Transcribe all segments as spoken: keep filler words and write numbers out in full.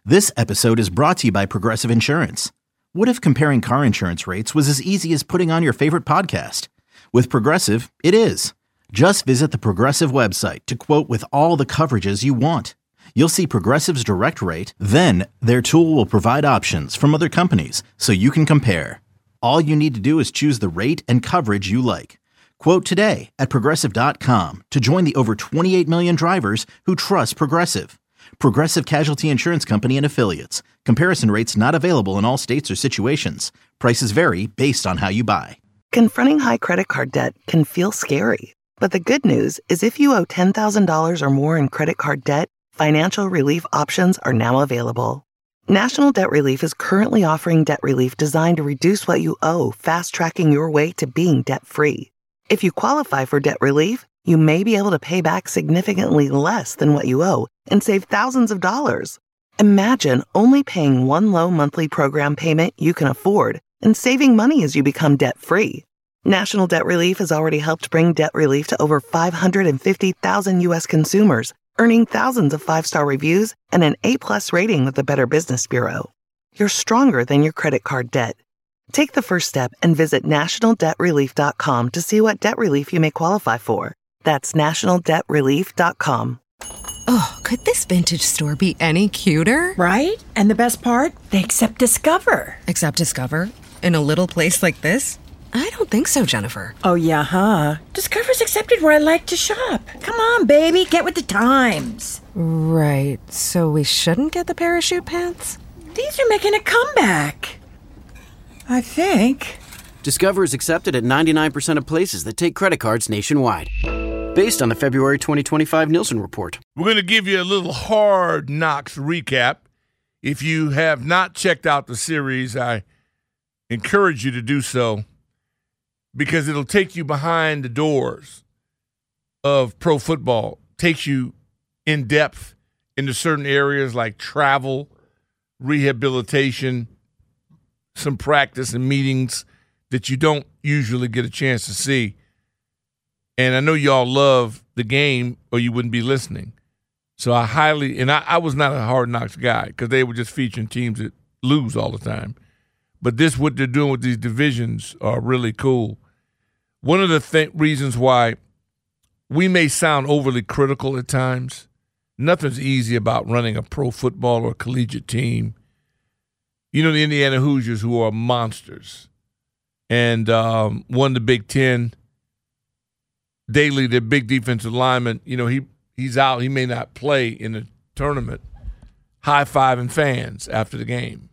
This episode is brought to you by Progressive Insurance. What if comparing car insurance rates was as easy as putting on your favorite podcast? With Progressive, it is. Just visit the Progressive website to quote with all the coverages you want. You'll see Progressive's direct rate, then their tool will provide options from other companies so you can compare. All you need to do is choose the rate and coverage you like. Quote today at progressive dot com to join the over twenty-eight million drivers who trust Progressive. Progressive Casualty Insurance Company and Affiliates. Comparison rates not available in all states or situations. Prices vary based on how you buy. Confronting high credit card debt can feel scary. But the good news is if you owe ten thousand dollars or more in credit card debt, financial relief options are now available. National Debt Relief is currently offering debt relief designed to reduce what you owe, fast-tracking your way to being debt-free. If you qualify for debt relief, you may be able to pay back significantly less than what you owe and save thousands of dollars. Imagine only paying one low monthly program payment you can afford and saving money as you become debt-free. National Debt Relief has already helped bring debt relief to over five hundred fifty thousand U S consumers, earning thousands of five-star reviews and an A-plus rating with the Better Business Bureau. You're stronger than your credit card debt. Take the first step and visit national debt relief dot com to see what debt relief you may qualify for. That's national debt relief dot com. Oh, could this vintage store be any cuter? Right? And the best part? They accept Discover. Accept Discover? In a little place like this? I don't think so, Jennifer. Oh, yeah, huh? Discover's accepted where I like to shop. Come on, baby, get with the times. Right, so we shouldn't get the parachute pants? These are making a comeback. I think. Discover is accepted at ninety-nine percent of places that take credit cards nationwide. Based on the February twenty twenty-five Nielsen report. We're going to give you a little Hard Knocks recap. If you have not checked out the series, I encourage you to do so because it'll take you behind the doors of pro football, takes you in depth into certain areas like travel, rehabilitation, some practice and meetings that you don't usually get a chance to see. And I know y'all love the game or you wouldn't be listening. So I highly – and I, I was not a Hard Knocks guy because they were just featuring teams that lose all the time. But this, what they're doing with these divisions are really cool. One of the th- reasons why we may sound overly critical at times, nothing's easy about running a pro football or collegiate team. You know the Indiana Hoosiers, who are monsters, and um, won the Big Ten. Daly, their big defensive lineman, you know, he he's out. He may not play in the tournament. High-fiving fans after the game.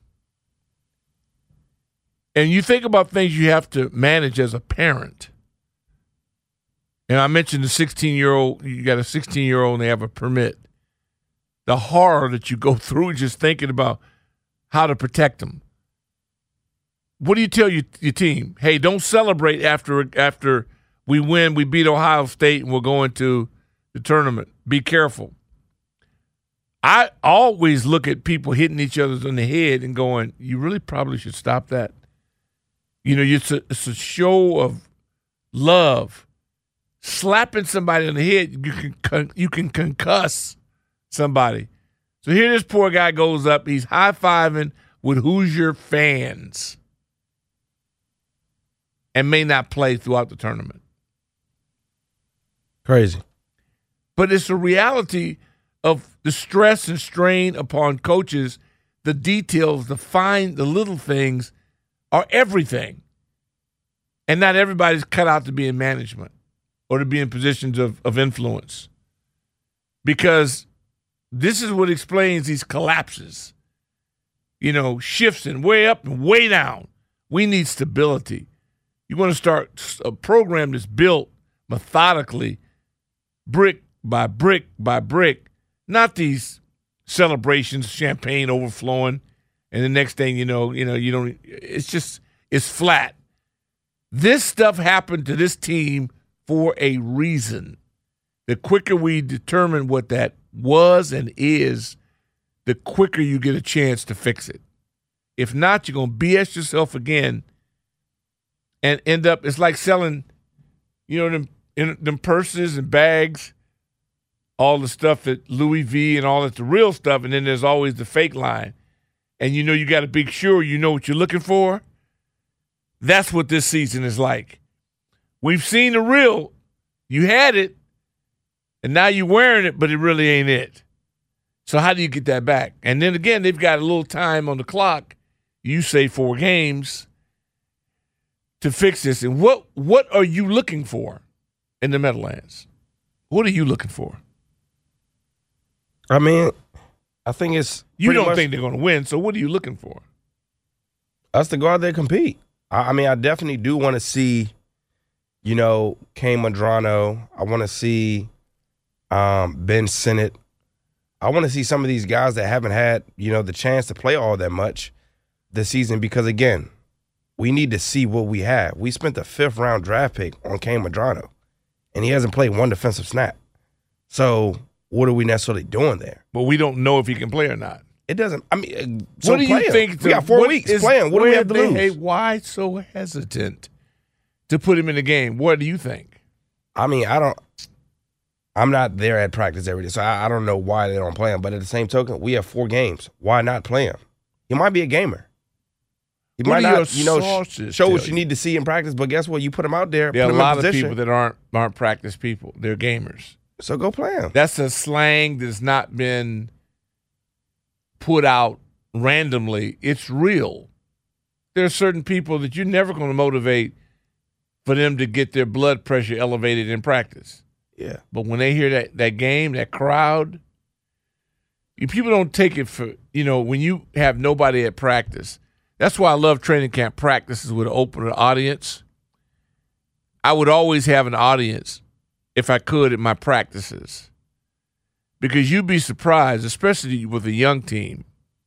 And you think about things you have to manage as a parent. And I mentioned the sixteen-year-old, you got a sixteen-year-old and they have a permit. The horror that you go through just thinking about how to protect them. What do you tell your, your team? Hey, don't celebrate after after we win, we beat Ohio State, and we're going to the tournament. Be careful. I always look at people hitting each other on the head and going, you really probably should stop that. You know, it's a, it's a show of love. Slapping somebody on the head, you can con- you can concuss somebody. So here this poor guy goes up. He's high-fiving with Hoosier fans and may not play throughout the tournament. Crazy. But it's a reality of the stress and strain upon coaches. The details, the fine, the little things are everything. And not everybody's cut out to be in management or to be in positions of, of influence. Because this is what explains these collapses. You know, shifts and way up and way down. We need stability. You want to start a program that's built methodically, brick by brick by brick, not these celebrations, champagne overflowing, and the next thing you know, you know, you don't. It's just it's flat. This stuff happened to this team for a reason. The quicker we determine what that was and is, the quicker you get a chance to fix it. If not, you're gonna B S yourself again, and end up. It's like selling, you know, them in them purses and bags all the stuff that Louis V and all that's the real stuff, and then there's always the fake line. And you know you got to be sure you know what you're looking for. That's what this season is like. We've seen the real. You had it, and now you're wearing it, but it really ain't it. So how do you get that back? And then again, they've got a little time on the clock. You say four games to fix this. And what what are you looking for in the Meadowlands? What are you looking for? I mean, I think it's you don't much think they're going to win. So what are you looking for? us to go out there and compete. I, I mean, I definitely do want to see, you know, Kane Madrano. I want to see um, Ben Sinnott. I want to see some of these guys that haven't had, you know, the chance to play all that much this season because, again, we need to see what we have. We spent the fifth round draft pick on Kane Madrano, and he hasn't played one defensive snap. So what are we necessarily doing there? But we don't know if he can play or not. It doesn't. I mean, so what do you play him. think? We got four weeks is, playing. What do we have to they, lose? Hey, why so hesitant to put him in the game? What do you think? I mean, I don't. I'm not there at practice every day, so I, I don't know why they don't play him. But at the same token, we have four games. Why not play him? He might be a gamer. He What might do not, you your know, sh- sources show tell what you you? need to see in practice. But guess what? You put him out there. There are put a him lot in of position, people that aren't aren't practice people. They're gamers. So go play him. That's a slang that's not been put out randomly. It's real. There are certain people that you're never going to motivate for them to get their blood pressure elevated in practice. Yeah. But when they hear that, that game, that crowd, you, people don't take it for, you know, when you have nobody at practice. That's why I love training camp practices with an open audience. I would always have an audience, if I could, at my practices. Because you'd be surprised, especially with a young team,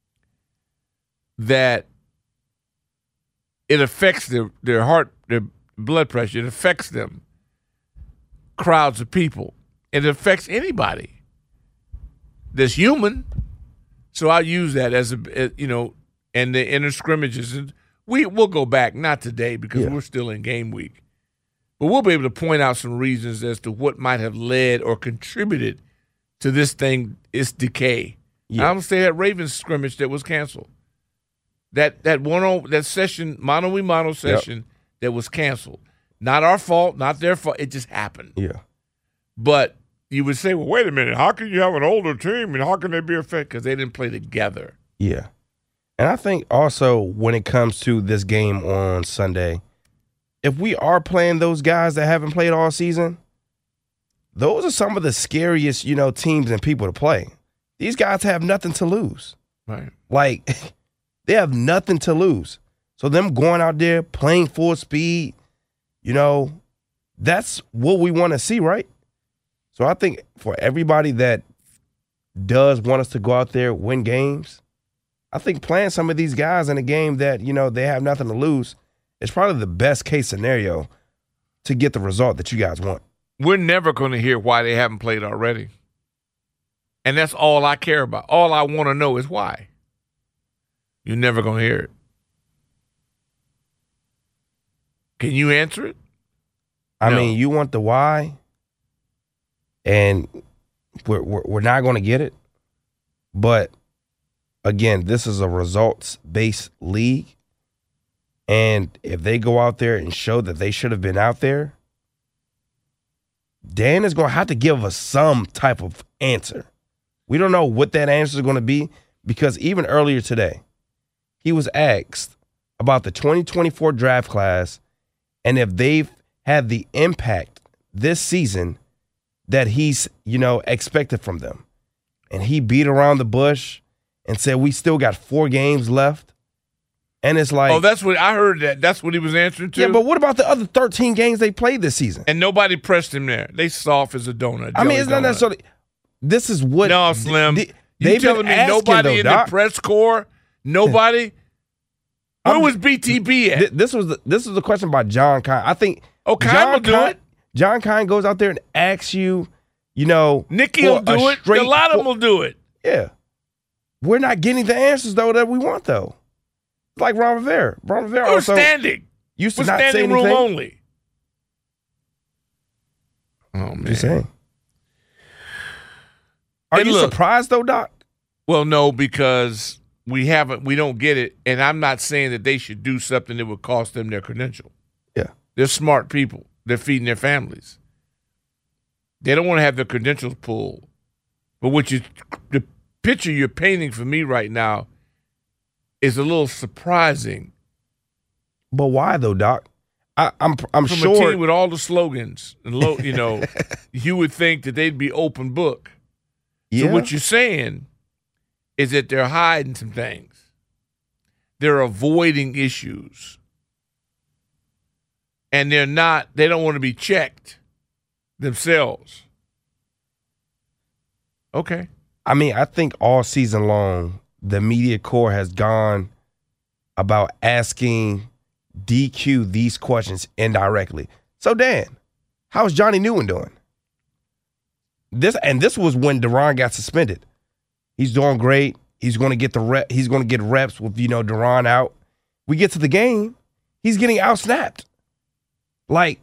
that it affects their, their heart, their blood pressure. It affects them. Crowds of people. It affects anybody that's human. So I use that as a, you know, and the inner scrimmages. And we, we'll go back, not today because Yeah. we're still in game week. But we'll be able to point out some reasons as to what might have led or contributed to this thing, its decay. Yeah. I'm going to say that Ravens scrimmage that was canceled. That that one on that session, mano a mano session that was canceled. Not our fault, not their fault. It just happened. Yeah. But you would say, well, wait a minute. How can you have an older team and how can they be affected? Because they didn't play together. Yeah. And I think also when it comes to this game on Sunday, if we are playing those guys that haven't played all season, those are some of the scariest, you know, teams and people to play. These guys have nothing to lose. Right. Like, they have nothing to lose. So them going out there, playing full speed, you know, that's what we want to see, right? So I think for everybody that does want us to go out there, win games, I think playing some of these guys in a game that, you know, they have nothing to lose is probably the best case scenario to get the result that you guys want. We're never going to hear why they haven't played already. And that's all I care about. All I want to know is why. You're never going to hear it. Can you answer it? I No. mean, you want the why, and we're, we're, we're not going to get it. But, again, this is a results-based league. And if they go out there and show that they should have been out there, Dan is going to have to give us some type of answer. We don't know what that answer is going to be because even earlier today, he was asked about the twenty twenty-four draft class and if they've had the impact this season that he's, you know, expected from them. And he beat around the bush and said, we still got four games left. And it's like, Oh, that's what I heard. That that's what he was answering to. yeah, but what about the other thirteen games they played this season? And nobody pressed him there. They soft as a donut. I mean, jelly it's not donut. necessarily. This is what. No, Slim. th- you they've telling been me asking, nobody though, in Doc. the press corps? Nobody? Where I'm- was B T B at? Th- This was the, this was a question by John Kine. I think. Oh, Kine John will do Kine- it. John Kine goes out there and asks you, you know, Nikki for will do a it. straight- A lot of them for- will do it. Yeah, we're not getting the answers though that we want though. Like Ron Rivera. Ron Rivera We're also standing. used to We're not say standing anything. room only. Oh, man. Just saying. Are and you look, surprised though, Doc? Well, no, because we haven't, we don't get it, and I'm not saying that they should do something that would cost them their credential. Yeah, they're smart people. They're feeding their families. They don't want to have their credentials pulled. But what you, the picture you're painting for me right now is a little surprising. But why though, Doc? I, I'm I'm From sure a team with all the slogans and lo, you know, you would think that they'd be open book. Yeah. So what you're saying is that they're hiding some things. They're avoiding issues. And they're not, they don't want to be checked themselves. Okay. I mean, I think all season long, the media corps has gone about asking D Q these questions indirectly. So, Dan, how's Johnny Newman doing? This and this was when Deron got suspended. He's doing great. He's going to get the rep. He's going to get reps with you know Deron out. We get to the game, he's getting outsnapped. Like,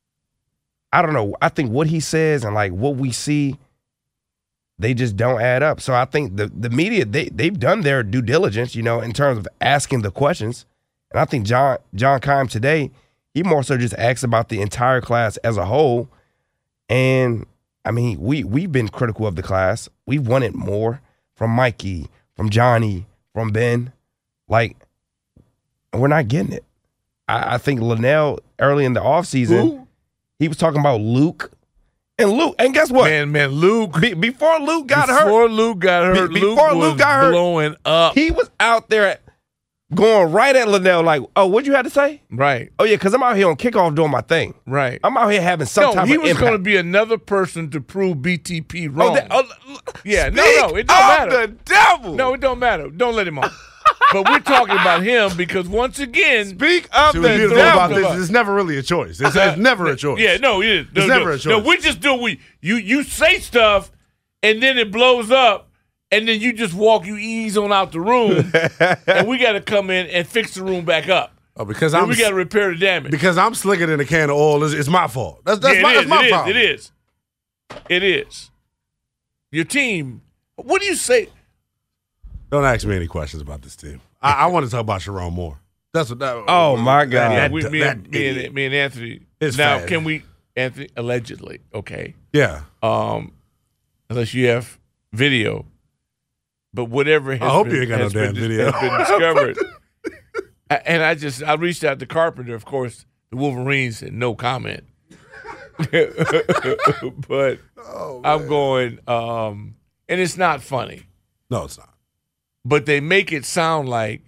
I don't know. I think what he says and like what we see, they just don't add up. So I think the the media they they've done their due diligence, you know, in terms of asking the questions. And I think John John Keim today, he more so just asked about the entire class as a whole. And I mean, we we've been critical of the class. We've wanted more from Mikey, from Johnny, from Ben. Like, we're not getting it. I, I think Linnell early in the offseason, Who? he was talking about Luke. And Luke, and guess what? Man, man, Luke. Be, before Luke got before hurt. Before Luke got hurt, Be, Luke before was Luke got hurt, blowing up. He was out there going right at Linnell like, oh, what'd you have to say? Right. Oh, yeah, because I'm out here on kickoff doing my thing. Right. I'm out here having some no, type he of was impact. going to be another person to prove B T P wrong. Oh, that, oh, yeah, no, speak no, it don't of matter. the devil. No, it don't matter. Don't let him on. But we're talking about him because once again, speak of See, the what's beautiful devil. about this is it's never really a choice. It's, it's never a choice. Yeah, no, it is. No, It's no, never a choice. No, we just do we you you say stuff and then it blows up and then you just walk, you ease on out the room, and we got to come in and fix the room back up. Oh, because And I'm we got to repair the damage. because I'm slicker than a can of oil. It's, it's my fault. That's that's yeah, my, it that's is, my it is, problem. It is. It is. Your team. What do you say? Don't ask me any questions about this team. I, I want to talk about Sharon Moore. That's what. That, Oh, my God. That, we, that, me, that and, me, and, me and Anthony. It's now, fast. can we, Anthony, allegedly, okay, yeah. um, unless you have video, but whatever has I hope been, you ain't got no has been, damn video. has been discovered. I- and I just, I reached out to Carpenter, of course, the Wolverines said no comment. But Oh, I'm going, um, and it's not funny, No, it's not. but they make it sound like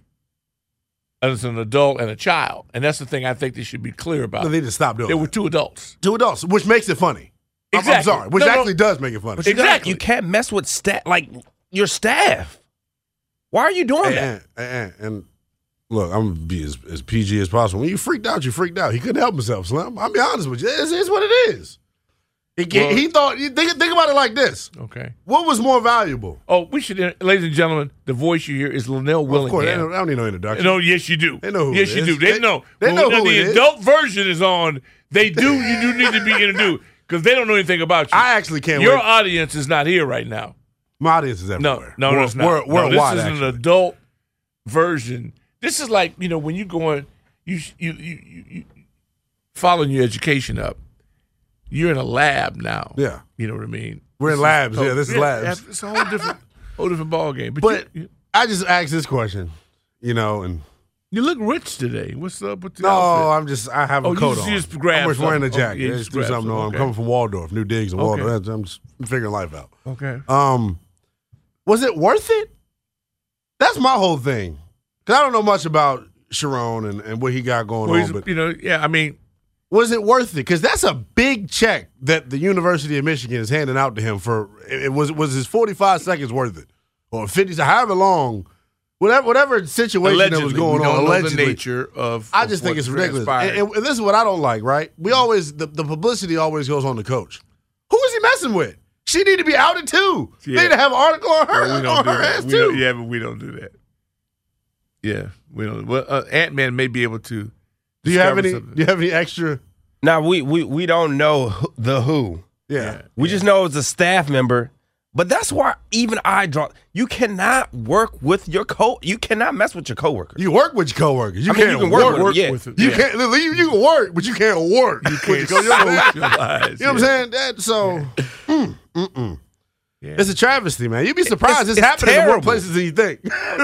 as an adult and a child. And that's the thing I think they should be clear about. No, they need to stop doing There that. were two adults. Two adults, which makes it funny. I'm- I'm, Exactly. sorry, which No, no. actually does make it funny. But you gotta- Exactly. you can't mess with staff, like your staff. Why are you doing that? And, and, and look, I'm gonna be as, as P G as possible. When you freaked out, you freaked out. He couldn't help himself, Slim. I'll be honest with you. It's, it's what it is. He, Well- he thought. Think, think about it like this. Okay. What was more valuable? Oh, we should, ladies and gentlemen, the voice you hear is Linnell Well, of course, they Willingham. don't, I don't need no introduction. No, yes, you do. They know who Yes, it you is. do. They, They- know. they When know the who it is. adult version is on, they do. You do need to be introduced because they don't know anything about you. I actually can't Your wait. audience is not here right now. My audience is No, everywhere. no, no, World- it's not. world- no, worldwide, this is actually. an adult version. This is like, you know, when you going, you you you you, you following your education up. You're in a lab now. Yeah. You know what I mean? We're in This is- labs. Yeah, this is labs. It's a whole different, whole different ball game. But, But you, you, I just asked this question, you know, and you look rich today. What's up with the no, outfit? I'm just I have a Oh, you coat just- on. you just grabbed I'm just wearing a something. jacket. Oh, yeah, you I just just do grabbed something something. on. I'm Okay. coming from Waldorf, New Digs and Okay. Waldorf. I'm just figuring life out. Okay. Um, was it worth it? That's my whole thing. Cause I don't know much about Sharon and, and what he got going Well, on, he's- but you know, yeah, I mean, was it worth it? Because that's a big check that the University of Michigan is handing out to him for. It, it was was his forty-five seconds worth it, or fifty, however long, whatever whatever situation allegedly, that was going we on. don't know Allegedly, the nature of. I of just think what it's ridiculous. transpired. And, and, and this is what I don't like. Right? We always the, the publicity always goes on the coach. Who is he messing with? She need to be outed too. Yeah. They need to have an article on her Well, we don't on do her that. ass We too. don't, yeah, but we don't do that. Yeah, we don't. Well, uh, Ant Man may be able to. Do you have discover any? something. Do you have any extra? Now we we we don't know who- the who. Yeah. We just know it's a staff member But that's why even I draw. You cannot work with your co. You cannot mess with your coworkers. You work with your coworkers. You I mean, can't you can work, work with work them, yeah. with them. You Yeah. can't. You, you can work, but you can't work. You can't with your coworkers. socialize. You know what I'm saying? That, so, mm, mm-mm. Yeah. It's a travesty, man. You'd be surprised. It's- It's, it's happening in more terrible. places than you think.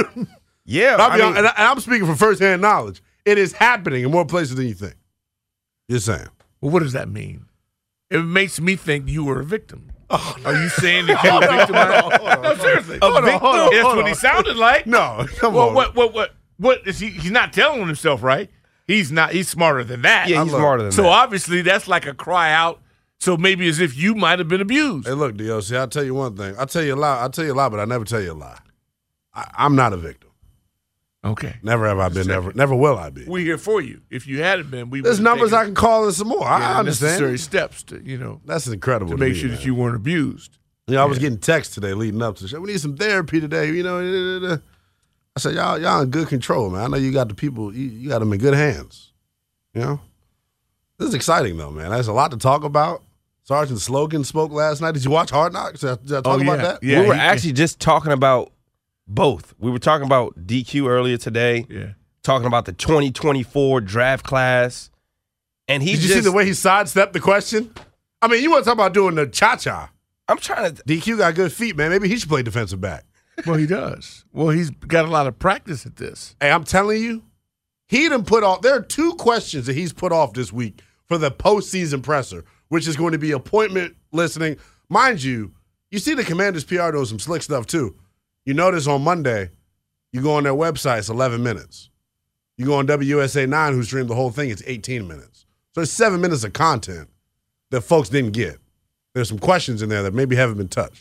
Yeah, I'll I be mean, hon- and, I, and I'm speaking from firsthand knowledge. It is happening in more places than you think. Just saying. Well, what does that mean? It makes me think you were a victim. Oh, are you saying that you were a victim? No, seriously. Hold on, victim? hold on, That's hold what on. he sounded like. No, come Well, on. what, what, what, what is he? He's not telling on himself, right? He's not. He's smarter than that. yeah, he's look, smarter than So that. obviously, that's like a cry out. So maybe as if you might have been abused. Hey, look, D O C, I'll tell you one thing. I'll tell you a lie. I'll tell you a lie, but I never tell you a lie. I, I'm not a victim. Okay. Never have I been. Never, never will I be. We're here for you. If you hadn't been, we There's would numbers I taken, can call and some more. I, yeah, I understand. necessary steps to you know That's incredible to to make me, sure man. that you weren't abused. You know, I was getting texts today leading up to the show. We need some therapy today. You know, I said, y'all, y'all in good control, man. I know you got the people. You, you got them in good hands. You know, this is exciting though, man. There's a lot to talk about. Sergeant Slogan spoke last night. Did you watch Hard Knocks? Did I, did I talk Oh, about yeah. that? Yeah, we were he- actually just talking about both. We were talking about D Q earlier today. Yeah. Talking about the twenty twenty-four draft class, and he Did you just, see the way he sidestepped the question? I mean, you want to talk about doing the cha-cha. I'm trying to. D Q got good feet, man. Maybe he should play defensive back. Well, he does. Well, he's got a lot of practice at this. Hey, I'm telling you, he done put off. There are two questions that he's put off this week for the postseason presser, which is going to be appointment listening. Mind you, you see the Commanders P R doing some slick stuff too. You notice on Monday, you go on their website, it's eleven minutes. You go on W S A nine, who streamed the whole thing, it's eighteen minutes. So it's seven minutes of content that folks didn't get. There's some questions in there that maybe haven't been touched.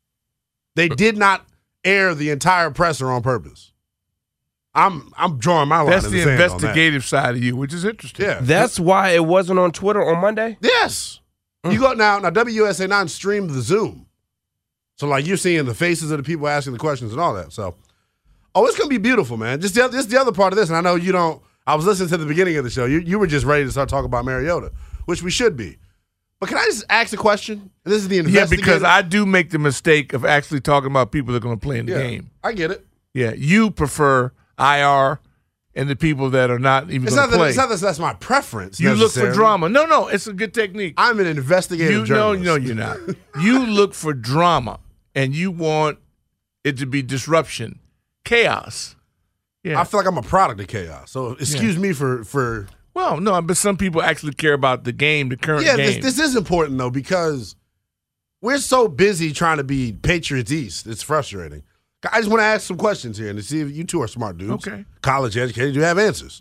They did not air the entire presser on purpose. I'm I'm drawing my line That's in the the sand on that. investigative side of you, which is interesting. Yeah. That's why it wasn't on Twitter on Monday. Yes. You go now, now W S A nine streamed the Zoom. So like you're seeing the faces of the people asking the questions and all that. So oh, it's gonna be beautiful, man. Just the, this the other part of this, and I know you don't I was listening to the beginning of the show. You you were just ready to start talking about Mariota, which we should be. But can I just ask a question? And this is the Yeah, investigative. because I do make the mistake of actually talking about people that are going to play in the yeah, game. I get it. Yeah, you prefer I R and the people that are not even It's going not to that play. it's not that that's my preference. You look for necessarily. drama. No, no, it's a good technique. I'm an investigative You no, journalist. no, you're not. You look for drama, and you want it to be disruption, chaos. Yeah. I feel like I'm a product of chaos. So excuse me for for Well, no, but some people actually care about the game, the current yeah. game. This, this is important though because we're so busy trying to be Patriots East. It's frustrating. I just want to ask some questions here and to see if you two are smart dudes. Okay. College educated, you have answers.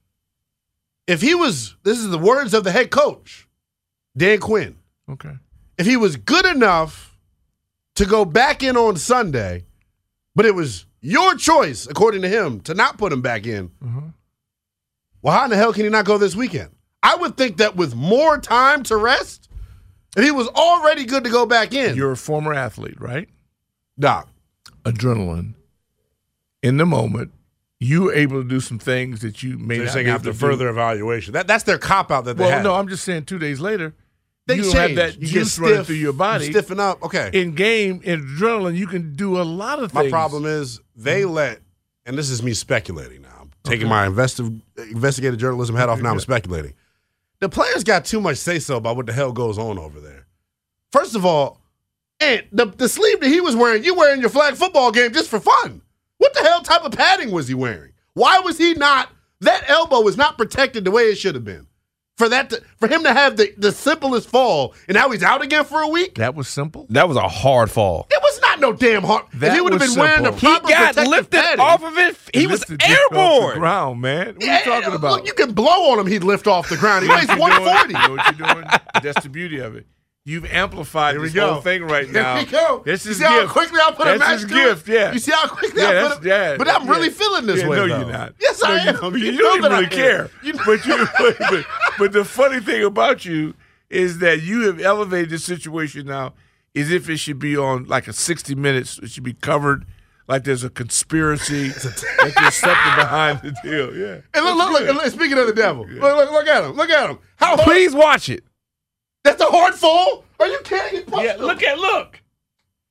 If he was, this is the words of the head coach, Dan Quinn. Okay. If he was good enough to go back in on Sunday, but it was your choice, according to him, to not put him back in, Mm-hmm. well, how in the hell can he not go this weekend? I would think that with more time to rest, if he was already good to go back in. You're a former athlete, right? Doc. Adrenaline. In the moment, you were able to do some things that you may They're not saying be able after to further do. evaluation. That, that's their cop-out that they Well, have. no, I'm just saying two days later, They you don't change. have that You get juice running stiff, through your body. you stiffen up. Okay. In game, in adrenaline, you can do a lot of My things. problem is they let, and this is me speculating now. I'm taking my investi- investigative journalism hat off now. I'm speculating. The players got too much say-so about what the hell goes on over there. First of all, and the, the sleeve that he was wearing, you wearing your flag football game just for fun. What the hell type of padding was he wearing? Why was he not, that elbow was not protected the way it should have been. For that, to, for him to have the, the simplest fall, and now he's out again for a week? That was simple. That was a hard fall. It was not no damn hard. If That he would have was been wearing the simple. He proper got protective lifted padding, off of it. He was lifted you off the airborne. ground, man. What are Yeah, you talking about? Look, you can blow on him, he'd lift off the ground. He You know weighs what one you're doing? forty. You know what you're doing? That's the beauty of it. You've amplified Here we this go. whole thing right Here now. we go. This You is see how gift. quickly I put a That's match his to gift, it? yeah. You see how quickly Yeah, I that's, put it? yeah. But I'm yeah. really feeling this yeah, way, No, though. you're not. Yes, no, I you, am. You, You you know don't even that I really am. care. You know- But, you, but, but, but the funny thing about you is that you have elevated the situation now as if it should be on like a sixty minutes. It should be covered like there's a conspiracy, like there's something behind the deal. Yeah. And look, look, look, look, speaking of the devil, look, look, look at him. Look at him. How hard? Please watch it. That's a hard fall? Are you kidding? He punched Yeah, him. look at look.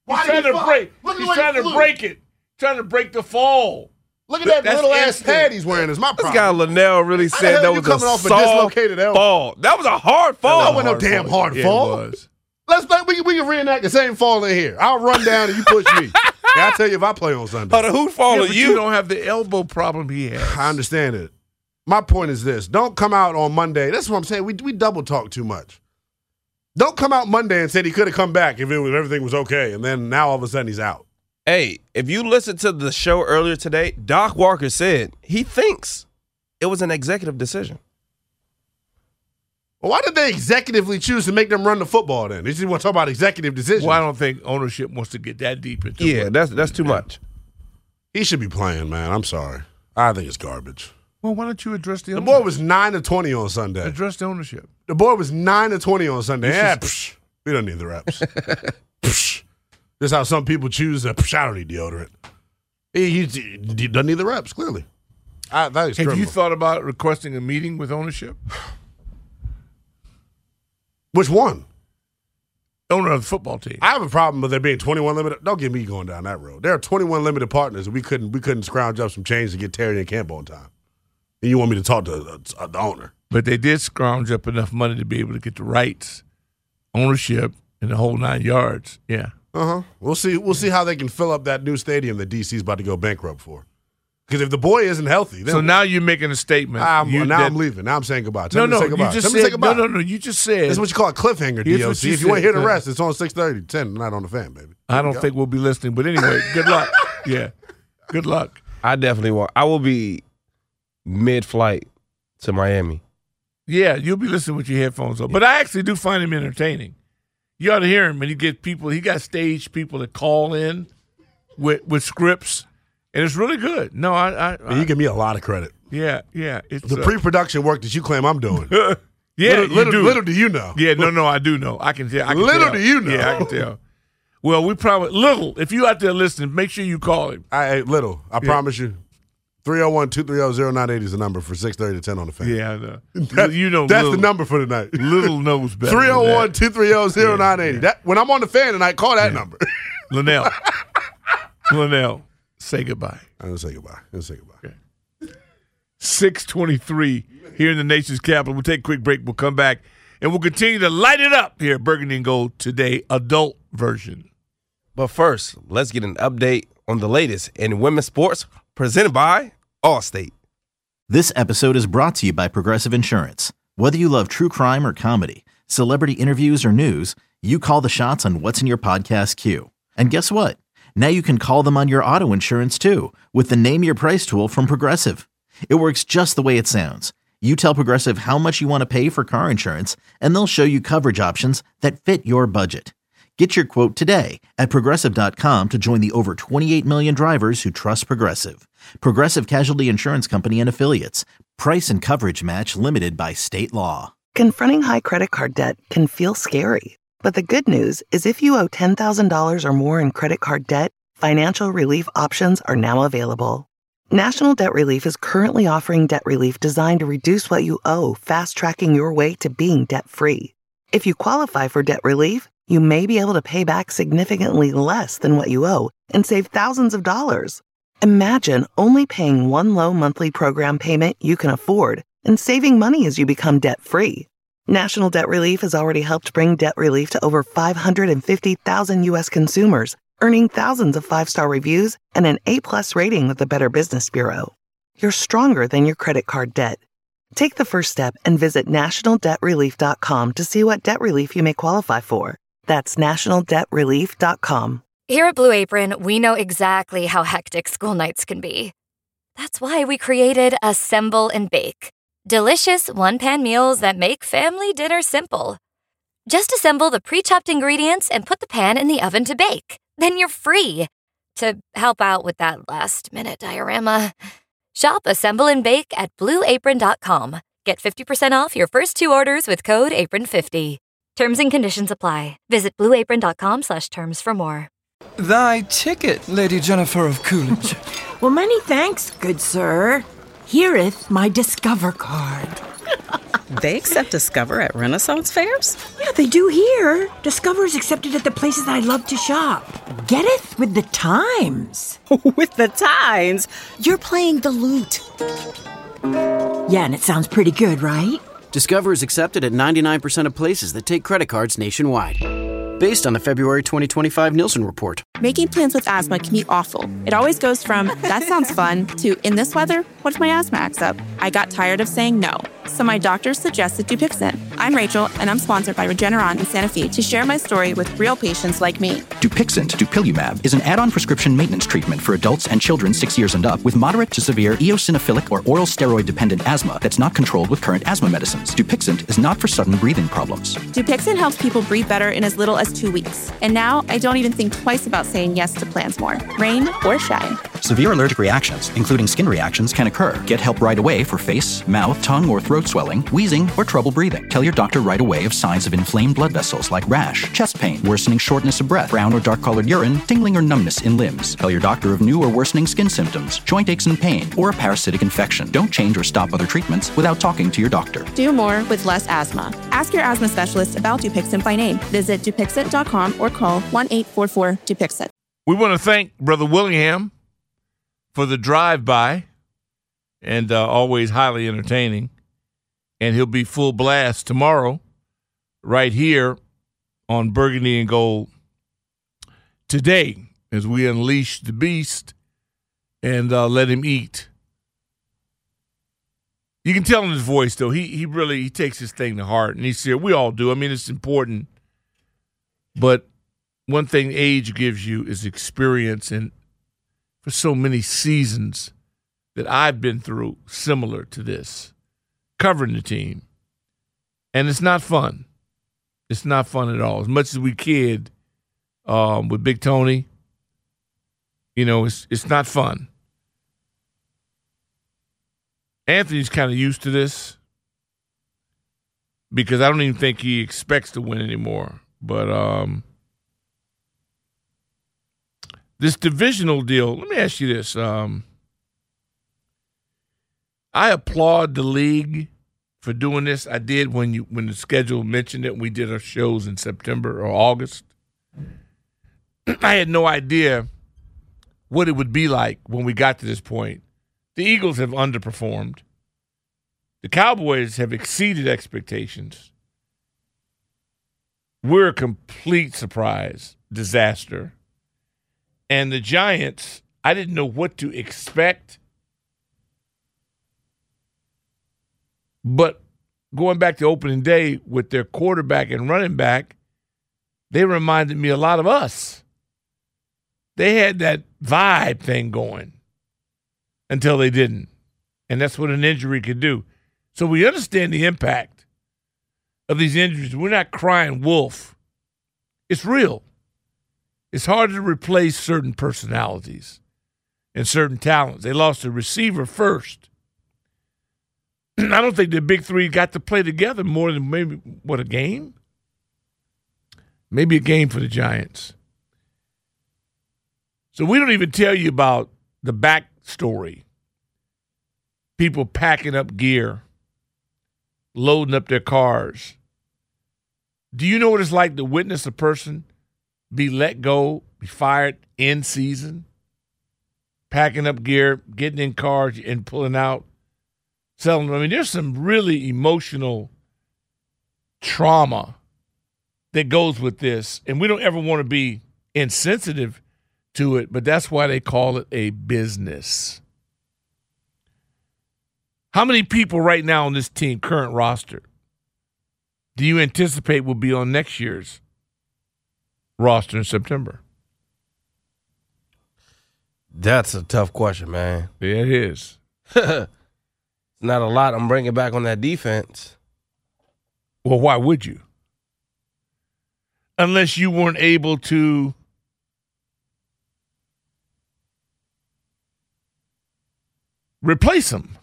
Why He's did trying he to fall? break. Look at He's the way trying he to flew. break it. Trying to break the fall. Look at that That's little ass instant. pad he's wearing. Is my This problem. guy Linnell really How the said hell that you was coming a off a soft dislocated elbow? fall. That was a hard fall. That wasn't no damn hard Yeah, fall. It was. Let's we can, we can reenact the same fall in here. I'll run down and you push me. And I'll tell you if I play on Sunday. But who's Yeah, falling but you? you don't have the elbow problem he has. I understand it. My point is this: don't come out on Monday. That's what I'm saying. We we double talk too much. Don't come out Monday and said he could have come back if it was everything was okay, and then now all of a sudden he's out. Hey, if you listened to the show earlier today, Doc Walker said he thinks it was an executive decision. Well, why did they executively choose to make them run the football then? They just want to talk about executive decisions. Well, I don't think ownership wants to get that deep into Yeah, what- that's that's too much. He should be playing, man. I'm sorry. I think it's garbage. Well, why don't you address the The ownership? boy was nine to twenty on Sunday. Address the ownership. The boy was nine to twenty on Sunday. This Yeah, is- psh, we don't need the reps. Psh. This is how some people choose to. Psh, I don't need deodorant. He, he, he doesn't need the reps. Clearly, I, that is Have criminal. you thought about requesting a meeting with ownership? Which one? Owner of the football team. I have a problem with there being twenty-one limited. Don't get me going down that road. There are twenty-one limited partners, and we couldn't we couldn't scrounge up some change to get Terry and Camp on time. And you want me to talk to uh, the owner? But they did scrounge up enough money to be able to get the rights, ownership, and the whole nine yards. Yeah. Uh huh. We'll see. We'll see how they can fill up that new stadium that D C's about to go bankrupt for. Because if the boy isn't healthy, then So now you're making a statement. I'm, You- now that- I'm leaving. Now I'm saying goodbye. Tell No, me to no, say you goodbye. just Tell me to say said no, goodbye. no, no. You just said. That's what you call a cliffhanger, Here's D L what C. you If you want to said, hear the man. rest, it's on six thirty, ten, not on the fan, baby. I don't Go. think we'll be listening. But anyway, good luck. Yeah. Good luck. I definitely want. I will be mid-flight to Miami. Yeah, you'll be listening with your headphones on. But I actually do find him entertaining. You ought to hear him, and he get people. He got stage people that call in with with scripts, and it's really good. No, I, I, Man, you I give me a lot of credit. yeah, yeah. It's The uh, pre-production work that you claim I'm doing. yeah, little, you little, do. little do you know. Yeah, no, no, I do know. I can tell. I can Little tell. do you know. Yeah, I can tell. Well, we probably little. If you out there listening, make sure you call him. I, hey, little, I promise you. three oh one, two three oh, oh nine eight is the number for six thirty to ten on the fan. Yeah, I know. That- you know, That's little, the number for tonight. Little knows better. three oh one, than two three oh, oh nine eight. That When I'm on the fan tonight, call that number. that. Linnell. Linnell, say goodbye. I'm going to say goodbye. I'm going to say goodbye. six twenty-three here in the nation's capital. We'll take a quick break. We'll come back, and we'll continue to light it up here at Burgundy and Gold today, adult version. But first, let's get an update on the latest in women's sports presented by Allstate. This episode is brought to you by Progressive Insurance. Whether you love true crime or comedy, celebrity interviews or news, you call the shots on what's in your podcast queue. And guess what? Now you can call them on your auto insurance too with the Name Your Price tool from Progressive. It works just the way it sounds. You tell Progressive how much you want to pay for car insurance, and they'll show you coverage options that fit your budget. Get your quote today at Progressive dot com to join the over twenty-eight million drivers who trust Progressive. Progressive Casualty Insurance Company and Affiliates. Price and coverage match limited by state law. Confronting high credit card debt can feel scary. But the good news is if you owe ten thousand dollars or more in credit card debt, financial relief options are now available. National Debt Relief is currently offering debt relief designed to reduce what you owe, fast-tracking your way to being debt-free. If you qualify for debt relief, you may be able to pay back significantly less than what you owe and save thousands of dollars. Imagine only paying one low monthly program payment you can afford and saving money as you become debt-free. National Debt Relief has already helped bring debt relief to over five hundred fifty thousand U S consumers, earning thousands of five-star reviews and an A-plus rating with the Better Business Bureau. You're stronger than your credit card debt. Take the first step and visit national debt relief dot com to see what debt relief you may qualify for. That's national debt relief dot com. Here at Blue Apron, we know exactly how hectic school nights can be. That's why we created Assemble and Bake. Delicious one-pan meals that make family dinner simple. Just assemble the pre-chopped ingredients and put the pan in the oven to bake. Then you're free to help out with that last-minute diorama. Shop Assemble and Bake at blue apron dot com. Get fifty percent off your first two orders with code apron fifty. Terms and conditions apply. Visit blue apron dot com slash terms for more. Thy ticket, Lady Jennifer of Coolidge. Well, many thanks, good sir. Hereeth my Discover card. They accept Discover at Renaissance fairs? Yeah, they do here. Discover is accepted at the places I love to shop. Get it? With the times. With the times? You're playing the lute. Yeah, and it sounds pretty good, right? Discover is accepted at ninety-nine percent of places that take credit cards nationwide. Based on the February twenty twenty-five Nielsen report. Making plans with asthma can be awful. It always goes from, that sounds fun, to, in this weather, what if my asthma acts up? I got tired of saying no. So my doctor suggested Dupixent. I'm Rachel, and I'm sponsored by Regeneron in Santa Fe to share my story with real patients like me. Dupixent, dupilumab, is an add-on prescription maintenance treatment for adults and children six years and up with moderate to severe eosinophilic or oral steroid-dependent asthma that's not controlled with current asthma medicines. Dupixent is not for sudden breathing problems. Dupixent helps people breathe better in as little as two weeks. And now, I don't even think twice about saying yes to plans more. Rain or shine. Severe allergic reactions, including skin reactions, can occur. Get help right away for face, mouth, tongue, or throat swelling, wheezing, or trouble breathing. Tell your doctor right away of signs of inflamed blood vessels like rash, chest pain, worsening shortness of breath, brown or dark-colored urine, tingling or numbness in limbs. Tell your doctor of new or worsening skin symptoms, joint aches and pain, or a parasitic infection. Don't change or stop other treatments without talking to your doctor. Do more with less asthma. Ask your asthma specialist about Dupixent by name. Visit Dupixent dot com or call one eight four four Dupixent. We want to thank Brother Willingham for the drive-by, and uh, always highly entertaining. And he'll be full blast tomorrow right here on Burgundy and Gold today as we unleash the beast and uh, let him eat. You can tell in his voice, though, he he really he takes his thing to heart, and he's here. We all do. I mean, it's important. But one thing age gives you is experience, and for so many seasons that I've been through similar to this, covering the team. And it's not fun. It's not fun at all. As much as we kid um, with Big Tony, you know, it's it's not fun. Anthony's kind of used to this because I don't even think he expects to win anymore. But um, this divisional deal, let me ask you this. Um, I applaud the league for doing this. I did when you when the schedule mentioned it. We did our shows in September or August. I had no idea what it would be like when we got to this point. The Eagles have underperformed. The Cowboys have exceeded expectations. We're a complete surprise, disaster. And the Giants, I didn't know what to expect. But going back to opening day with their quarterback and running back, they reminded me a lot of us. They had that vibe thing going until they didn't. And that's what an injury could do. So we understand the impact of these injuries. We're not crying wolf. It's real. It's hard to replace certain personalities and certain talents. They lost a receiver first. I don't think the big three got to play together more than maybe, what, a game? Maybe a game for the Giants. So we don't even tell you about the backstory. People packing up gear, loading up their cars. Do you know what it's like to witness a person be let go, be fired in season, packing up gear, getting in cars and pulling out, selling them? I mean, there's some really emotional trauma that goes with this, and we don't ever want to be insensitive to it, but that's why they call it a business. How many people right now on this team, current roster, do you anticipate will be on next year's roster in September? That's a tough question, man. Yeah, it is. Not a lot I'm bringing back on that defense. Well, why would you? Unless you weren't able to replace them.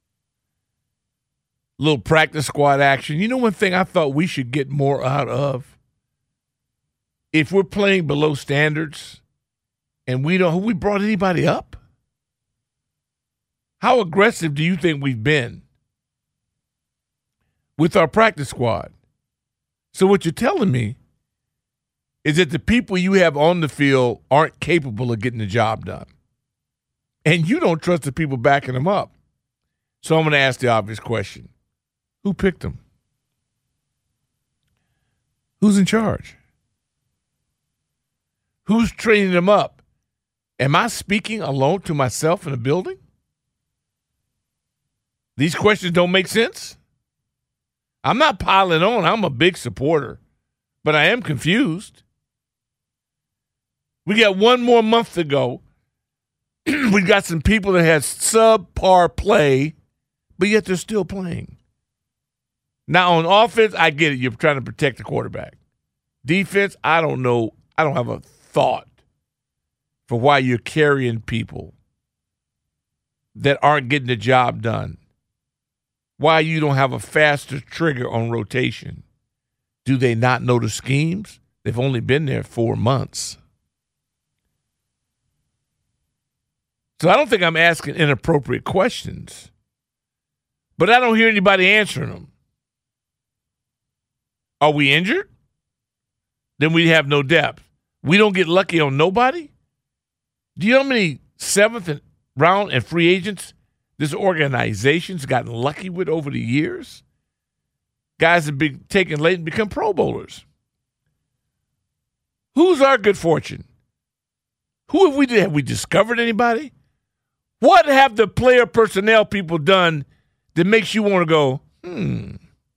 Little practice squad action. You know one thing I thought we should get more out of? If we're playing below standards and we don't, have we brought anybody up? How aggressive do you think we've been with our practice squad. So what you're telling me is that the people you have on the field aren't capable of getting the job done. And you don't trust the people backing them up. So I'm going to ask the obvious question. Who picked them? Who's in charge? Who's training them up? Am I speaking alone to myself in a building? These questions don't make sense. I'm not piling on. I'm a big supporter, but I am confused. We got one more month to go. We got some people that had subpar play, but yet they're still playing. Now, on offense, I get it. You're trying to protect the quarterback. Defense, I don't know. I don't have a thought for why you're carrying people that aren't getting the job done. Why you don't have a faster trigger on rotation. Do they not know the schemes? They've only been there four months. So I don't think I'm asking inappropriate questions, but I don't hear anybody answering them. Are we injured? Then we have no depth. We don't get lucky on nobody? Do you know how many seventh round and free agents this organization's gotten lucky with over the years? Guys have been taken late and become Pro Bowlers. Who's our good fortune? Who have we have we discovered anybody? What have the player personnel people done that makes you want to go, hmm?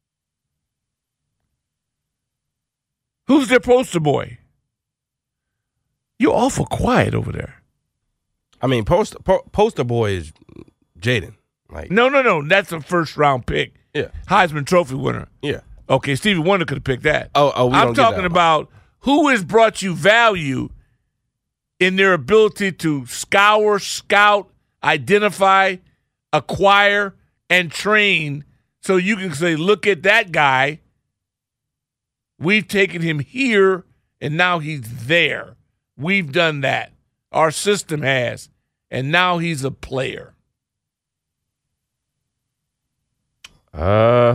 Who's their poster boy? You're awful quiet over there. I mean, poster, po- poster boy is Jaden. Like, no, no, no. That's a first round pick. Yeah. Heisman Trophy winner. Yeah. Okay, Stevie Wonder could have picked that. Oh, oh, we I'm don't get talking that. about who has brought you value in their ability to scour, scout, identify, acquire, and train so you can say, look at that guy. We've taken him here, and now he's there. We've done that. Our system has, and now he's a player. Uh,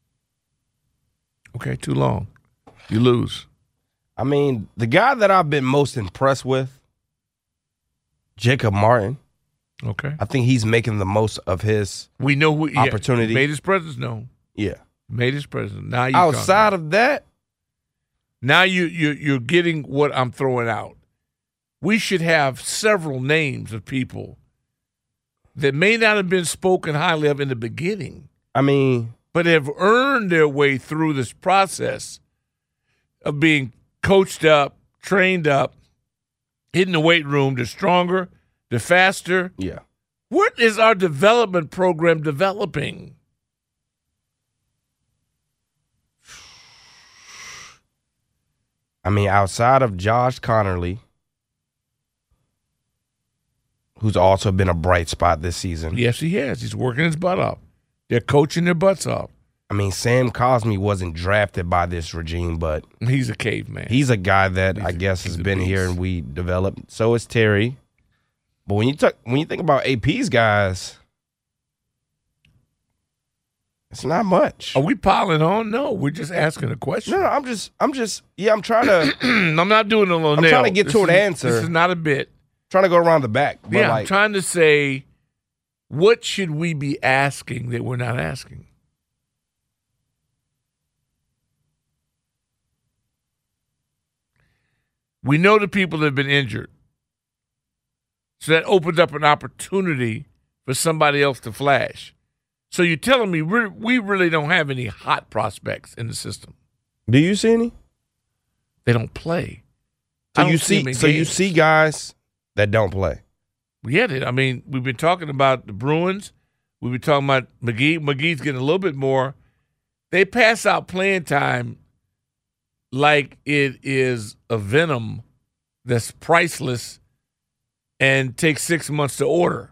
okay, too long. You lose. I mean, the guy that I've been most impressed with, Jacob Martin. Okay. I think he's making the most of his we know who, opportunity. Yeah, made his presence known. Yeah. Made his presence. Now you outside of that, now you you you're getting what I'm throwing out. We should have several names of people that may not have been spoken highly of in the beginning. I mean, but have earned their way through this process of being coached up, trained up, hitting the weight room. They're stronger, they're faster. Yeah. What is our development program developing? I mean, outside of Josh Connerly, who's also been a bright spot this season. Yes, he has. He's working his butt off. They're coaching their butts off. I mean, Sam Cosmi wasn't drafted by this regime, but he's a caveman. He's a guy that he's I a, guess has been beast. here and we developed. So is Terry. But when you talk, when you think about A P's guys, it's not much. Are we piling on? No, we're just asking a question. No, no, I'm just, I'm just, yeah, I'm trying to. I'm not doing a little. I'm trying to get to an answer. This is not a bit. Trying to go around the back. But yeah, like, I'm trying to say, what should we be asking that we're not asking? We know the people that have been injured. So that opens up an opportunity for somebody else to flash. So you're telling me we're, we really don't have any hot prospects in the system. Do you see any? They don't play. So you see, see so games. You see guys that don't play. We get it. I mean, we've been talking about the Bruins. We've been talking about McGee. McGee's getting a little bit more. They pass out playing time like it is a venom that's priceless and takes six months to order.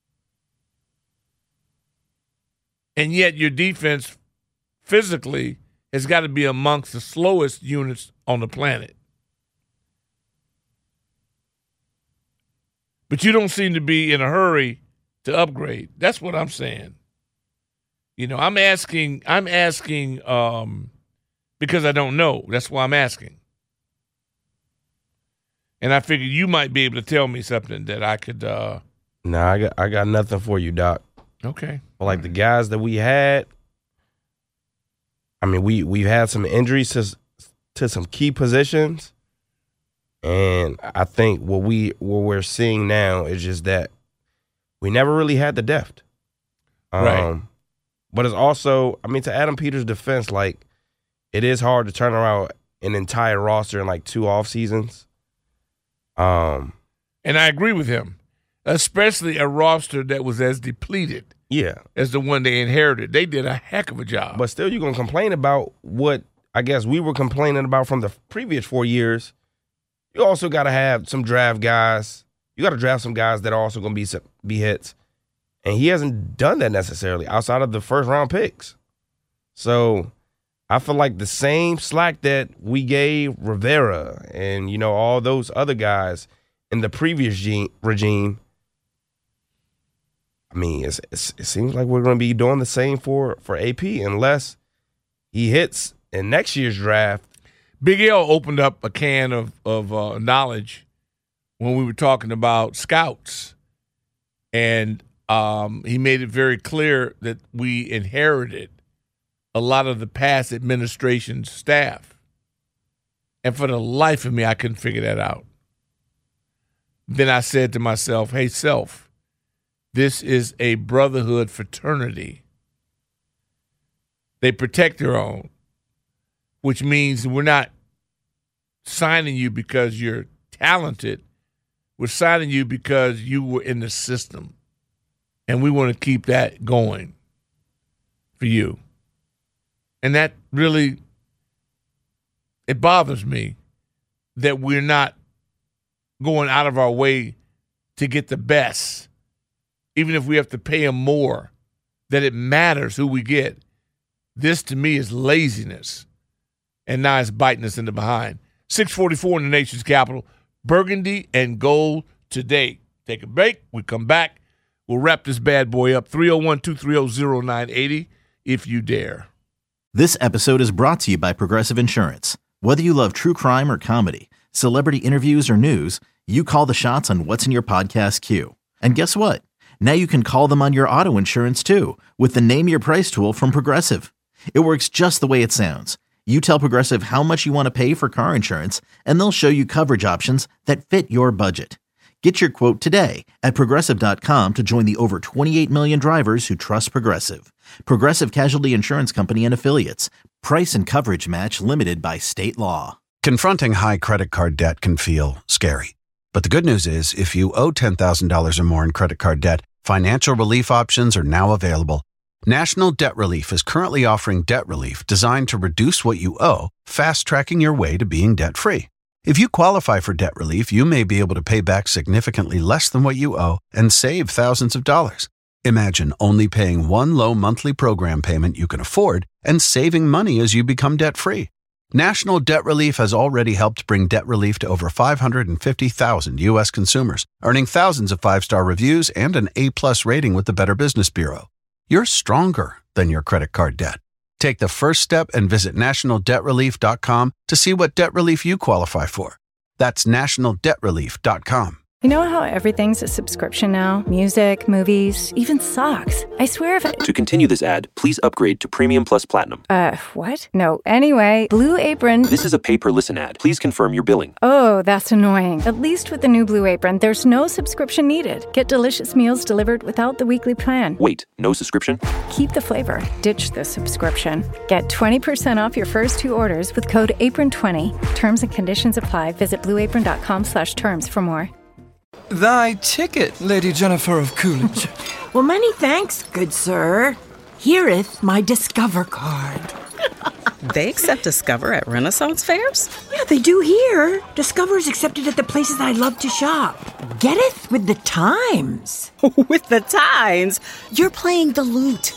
And yet your defense physically has got to be amongst the slowest units on the planet. But you don't seem to be in a hurry to upgrade. That's what I'm saying. You know, I'm asking, I'm asking um, because I don't know. That's why I'm asking. And I figured you might be able to tell me something that I could. Uh, no, nah, I got I got nothing for you, Doc. Okay. But like the guys that we had, I mean, we we've had some injuries to to some key positions, and I think what we what we're seeing now is just that we never really had the depth. Um, right. But it's also, I mean, to Adam Peters' defense, like it is hard to turn around an entire roster in like two off seasons. Um, and I agree with him, especially a roster that was as depleted, yeah, as the one they inherited. They did a heck of a job. But still, you're gonna complain about what I guess we were complaining about from the previous four years. You also got to have some draft guys. You got to draft some guys that are also gonna be be hits, and he hasn't done that necessarily outside of the first round picks. So I feel like the same slack that we gave Rivera and, you know, all those other guys in the previous gene, regime, I mean, it's, it's, it seems like we're going to be doing the same for, for A P unless he hits in next year's draft. Big L opened up a can of, of uh, knowledge when we were talking about scouts. And um, he made it very clear that we inherited a lot of the past administration's staff. And for the life of me, I couldn't figure that out. Then I said to myself, hey, self, this is a brotherhood fraternity. They protect their own, which means we're not signing you because you're talented. We're signing you because you were in the system. And we want to keep that going for you. And that really, it bothers me that we're not going out of our way to get the best, even if we have to pay them more, that it matters who we get. This, to me, is laziness, and now it's biting us in the behind. six forty-four in the nation's capital, burgundy and gold today. Take a break. We come back. We'll wrap this bad boy up. three oh one, two three oh, oh nine eight oh if you dare. This episode is brought to you by Progressive Insurance. Whether you love true crime or comedy, celebrity interviews or news, you call the shots on what's in your podcast queue. And guess what? Now you can call them on your auto insurance too with the Name Your Price tool from Progressive. It works just the way it sounds. You tell Progressive how much you want to pay for car insurance, and they'll show you coverage options that fit your budget. Get your quote today at Progressive dot com to join the over twenty-eight million drivers who trust Progressive. Progressive Casualty Insurance Company and Affiliates. Price and coverage match limited by state law. Confronting high credit card debt can feel scary. But the good news is, if you owe ten thousand dollars or more in credit card debt, financial relief options are now available. National Debt Relief is currently offering debt relief designed to reduce what you owe, fast-tracking your way to being debt-free. If you qualify for debt relief, you may be able to pay back significantly less than what you owe and save thousands of dollars. Imagine only paying one low monthly program payment you can afford and saving money as you become debt-free. National Debt Relief has already helped bring debt relief to over five hundred fifty thousand U S consumers, earning thousands of five-star reviews and an A-plus rating with the Better Business Bureau. You're stronger than your credit card debt. Take the first step and visit national debt relief dot com to see what debt relief you qualify for. That's national debt relief dot com. You know how everything's a subscription now? Music, movies, even socks. I swear if I... To continue this ad, please upgrade to Premium Plus Platinum. Uh, what? No. Anyway, Blue Apron... This is a pay-per-listen ad. Please confirm your billing. Oh, that's annoying. At least with the new Blue Apron, there's no subscription needed. Get delicious meals delivered without the weekly plan. Wait, no subscription? Keep the flavor. Ditch the subscription. Get twenty percent off your first two orders with code apron twenty. Terms and conditions apply. Visit blue apron dot com slash terms for more. Thy ticket, Lady Jennifer of Coolidge. Well, many thanks, good sir. Hereeth my Discover card. They accept Discover at Renaissance fairs? Yeah, they do here. Discover's accepted at the places I love to shop. Getteth with the times. With the times? You're playing the lute.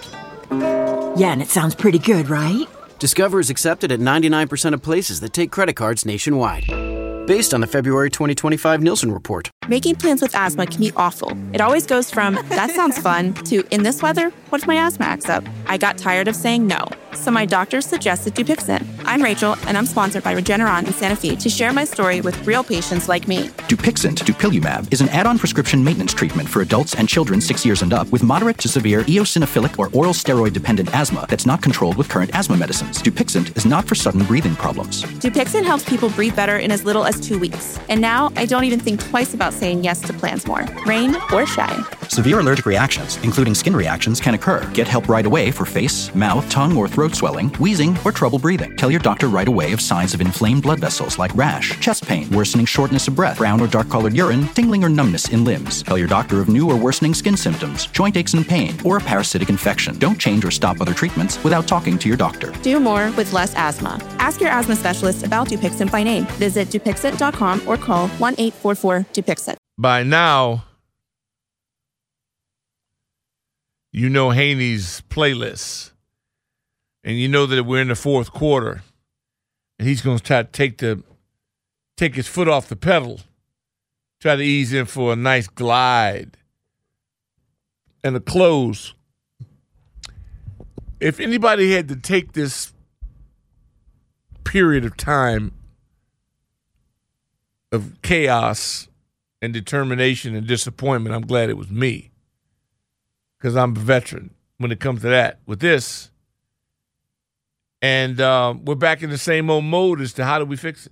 Yeah, and it sounds pretty good, right? Discover is accepted at ninety-nine percent of places that take credit cards nationwide. based on the February twenty twenty-five Nielsen report. Making plans with asthma can be awful. It always goes from, that sounds fun, to, in this weather, what if my asthma acts up? I got tired of saying no. So my doctor suggested Dupixent. I'm Rachel, and I'm sponsored by Regeneron and Sanofi to share my story with real patients like me. Dupixent, dupilumab, is an add-on prescription maintenance treatment for adults and children six years and up with moderate to severe eosinophilic or oral steroid-dependent asthma that's not controlled with current asthma medicines. Dupixent is not for sudden breathing problems. Dupixent helps people breathe better in as little as two weeks. And now I don't even think twice about saying yes to plans more, rain or shine. Severe allergic reactions, including skin reactions, can occur. Get help right away for face, mouth, tongue, or throat swelling, wheezing, or trouble breathing. Tell your doctor right away of signs of inflamed blood vessels like rash, chest pain, worsening shortness of breath, brown or dark-colored urine, tingling or numbness in limbs. Tell your doctor of new or worsening skin symptoms, joint aches and pain, or a parasitic infection. Don't change or stop other treatments without talking to your doctor. Do more with less asthma. Ask your asthma specialist about Dupixent by name. Visit Dupixent dot com or call one eight four four Dupixent. By now, you know Haney's playlists, and you know that we're in the fourth quarter, and he's going to try to take the take his foot off the pedal, try to ease in for a nice glide and a close. If anybody had to take this period of time of chaos and determination and disappointment, I'm glad it was me, because I'm a veteran when it comes to that with this. And um, we're back in the same old mode as to how do we fix it.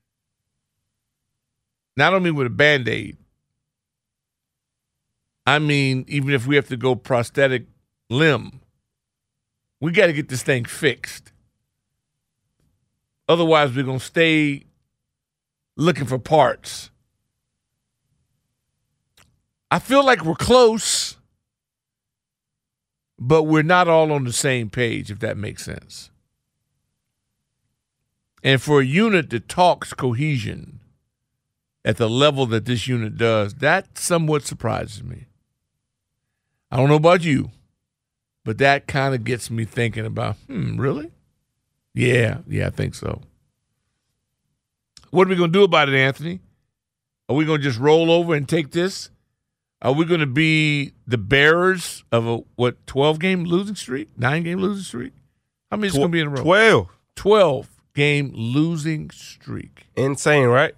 Now, I don't mean with a Band-Aid. I mean, even if we have to go prosthetic limb, we got to get this thing fixed. Otherwise, we're going to stay looking for parts. I feel like we're close, but we're not all on the same page, if that makes sense. And for a unit that talks cohesion at the level that this unit does, that somewhat surprises me. I don't know about you, but that kind of gets me thinking about, hmm, really? Yeah, yeah, I think so. What are we going to do about it, Anthony? Are we going to just roll over and take this? Are we going to be the bearers of a, what, twelve-game losing streak? nine-game losing streak? How many is going to be in a row? twelve. twelve-game losing streak. Insane, right?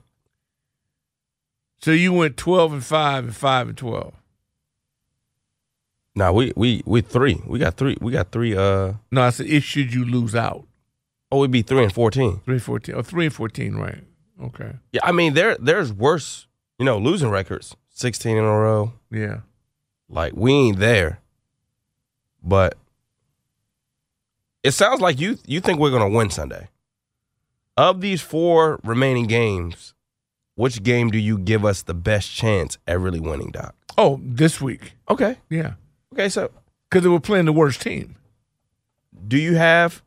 So you went twelve and five and five and twelve. No, nah, we we we three. We got three. We got three. Uh, no, I said if should you lose out. Oh, we'd be three and fourteen. Three and fourteen. Oh, three and fourteen, right? Okay. Yeah, I mean there there's worse, you know, losing records. Sixteen in a row. Yeah. Like we ain't there. But it sounds like you you think we're gonna win Sunday. Of these four remaining games, which game do you give us the best chance at really winning, Doc? Oh, this week. Okay. Yeah. Okay, so because they were playing the worst team. Do you have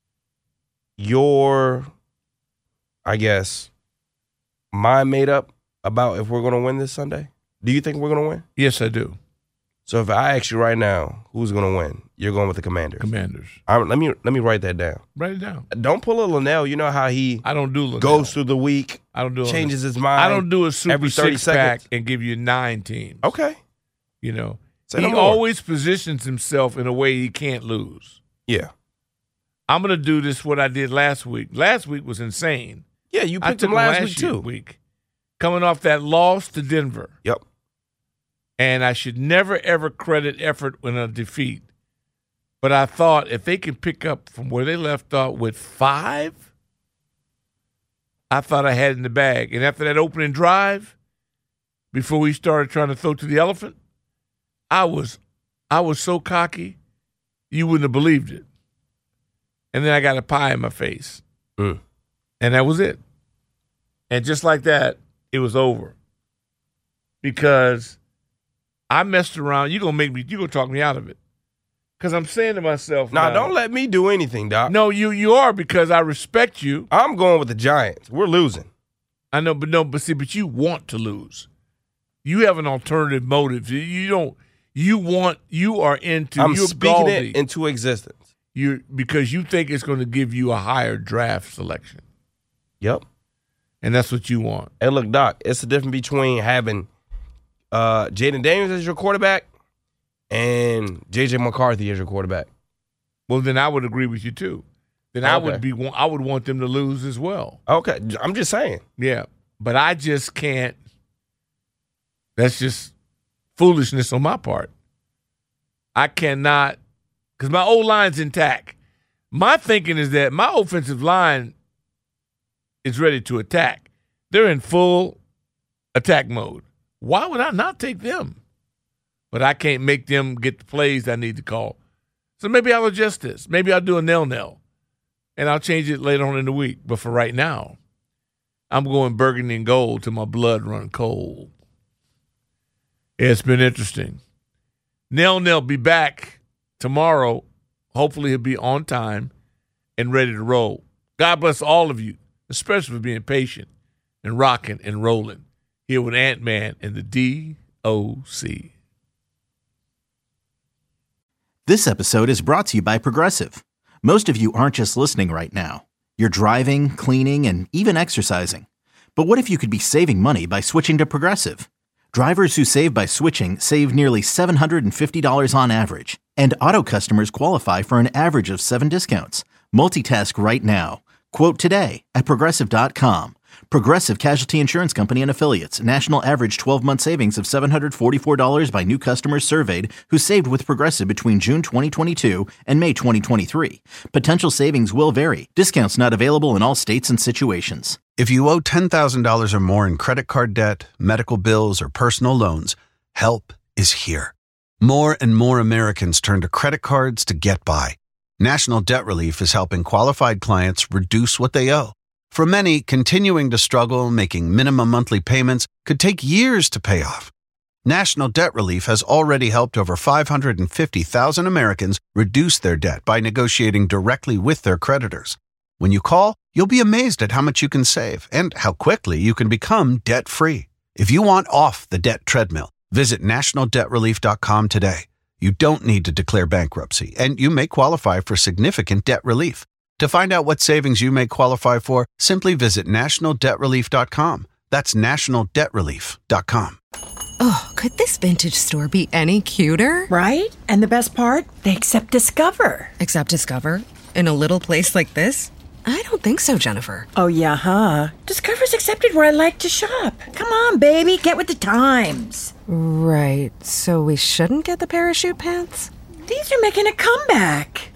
your, I guess, mind made up about if we're going to win this Sunday? Do you think we're going to win? Yes, I do. So if I ask you right now, who's going to win? You're going with the Commanders. Commanders. I'm, let me let me write that down. Write it down. Don't pull a Linnell. You know how he I don't do Linnell. goes through the week. I don't do changes his mind. I don't do a super every thirty six pack seconds. and give you nine teams. Okay. You know, Say he no more. always positions himself in a way he can't lose. Yeah. I'm going to do this what I did last week. Last week was insane. Yeah, you I picked took him last last week too. Week, coming off that loss to Denver. Yep. And I should never, ever credit effort in a defeat. But I thought if they can pick up from where they left off with five, I thought I had it in the bag. And after that opening drive, before we started trying to throw to the elephant, I was I was so cocky, you wouldn't have believed it. And then I got a pie in my face. Mm. And that was it. And just like that, it was over. Because I messed around. You're going to make me, you're going to talk me out of it. Because I'm saying to myself, Nah, now, don't let me do anything, Doc. No, you you are, because I respect you. I'm going with the Giants. We're losing. I know, but no, but see, but you want to lose. You have an alternative motive. You don't, you want, you are into, I'm you're speaking galdy. it into existence. You because you think it's going to give you a higher draft selection. Yep. And that's what you want. Hey, look, Doc, it's the difference between having uh, Jaden Daniels as your quarterback and J J McCarthy as your quarterback. Well, then I would agree with you too. Then okay. I would be I would want them to lose as well. Okay, I'm just saying. Yeah, but I just can't. That's just foolishness on my part. I cannot, because my O-line's intact. My thinking is that my offensive line is ready to attack. They're in full attack mode. Why would I not take them? But I can't make them get the plays I need to call. So maybe I'll adjust this. Maybe I'll do a nil-nil, and I'll change it later on in the week. But for right now, I'm going burgundy and gold till my blood run cold. Yeah, it's been interesting. Nil-nil be back tomorrow. Hopefully he'll be on time and ready to roll. God bless all of you, especially for being patient and rocking and rolling here with Ant-Man and the D O C. This episode is brought to you by Progressive. Most of you aren't just listening right now. You're driving, cleaning, and even exercising. But what if you could be saving money by switching to Progressive? Drivers who save by switching save nearly seven hundred fifty dollars on average. And auto customers qualify for an average of seven discounts. Multitask right now. Quote today at Progressive dot com. Progressive Casualty Insurance Company and Affiliates. National average twelve-month savings of seven hundred forty-four dollars by new customers surveyed who saved with Progressive between June twenty twenty-two and May twenty twenty-three. Potential savings will vary. Discounts not available in all states and situations. If you owe ten thousand dollars or more in credit card debt, medical bills, or personal loans, help is here. More and more Americans turn to credit cards to get by. National Debt Relief is helping qualified clients reduce what they owe. For many, continuing to struggle making minimum monthly payments could take years to pay off. National Debt Relief has already helped over five hundred fifty thousand Americans reduce their debt by negotiating directly with their creditors. When you call, you'll be amazed at how much you can save and how quickly you can become debt-free. If you want off the debt treadmill, visit national debt relief dot com today. You don't need to declare bankruptcy, and you may qualify for significant debt relief. To find out what savings you may qualify for, simply visit national debt relief dot com. That's national debt relief dot com. Oh, could this vintage store be any cuter? Right? And the best part? They accept Discover. Accept Discover? In a little place like this? I don't think so, Jennifer. Oh, yeah, huh? Discover's accepted where I like to shop. Come on, baby, get with the times. Right, so we shouldn't get the parachute pants? These are making a comeback.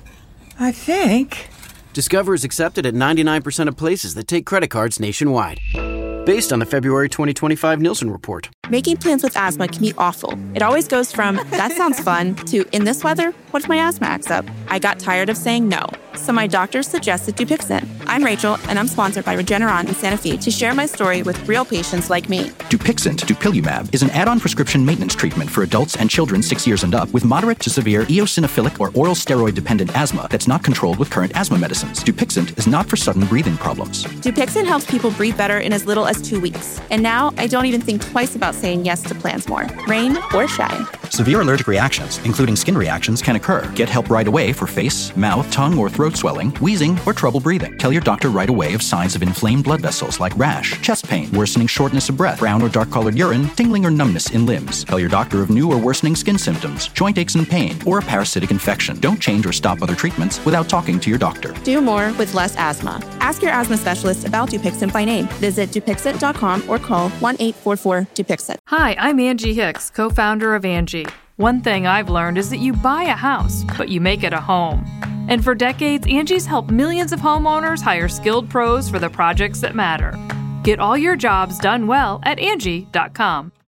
I think. Discover is accepted at ninety-nine percent of places that take credit cards nationwide. Based on the February twenty twenty-five Nielsen report. Making plans with asthma can be awful. It always goes from, that sounds fun, to, in this weather, what if my asthma acts up? I got tired of saying no. So my doctor suggested Dupixent. I'm Rachel, and I'm sponsored by Regeneron in Santa Fe to share my story with real patients like me. Dupixent, dupilumab, is an add-on prescription maintenance treatment for adults and children six years and up with moderate to severe eosinophilic or oral steroid-dependent asthma that's not controlled with current asthma medicines. Dupixent is not for sudden breathing problems. Dupixent helps people breathe better in as little as two weeks. And now I don't even think twice about saying yes to plans more, rain or shine. Severe allergic reactions, including skin reactions, can occur. Get help right away for face, mouth, tongue, or throat swelling, wheezing, or trouble breathing. Tell your doctor right away of signs of inflamed blood vessels like rash, chest pain, worsening shortness of breath, brown or dark-colored urine, tingling or numbness in limbs. Tell your doctor of new or worsening skin symptoms, joint aches and pain, or a parasitic infection. Don't change or stop other treatments without talking to your doctor. Do more with less asthma. Ask your asthma specialist about Dupixent by name. Visit Dupixent dot com or call one eight four four Dupixent. Hi, I'm Angie Hicks, co-founder of Angie. One thing I've learned is that you buy a house, but you make it a home. And for decades, Angie's helped millions of homeowners hire skilled pros for the projects that matter. Get all your jobs done well at Angie dot com.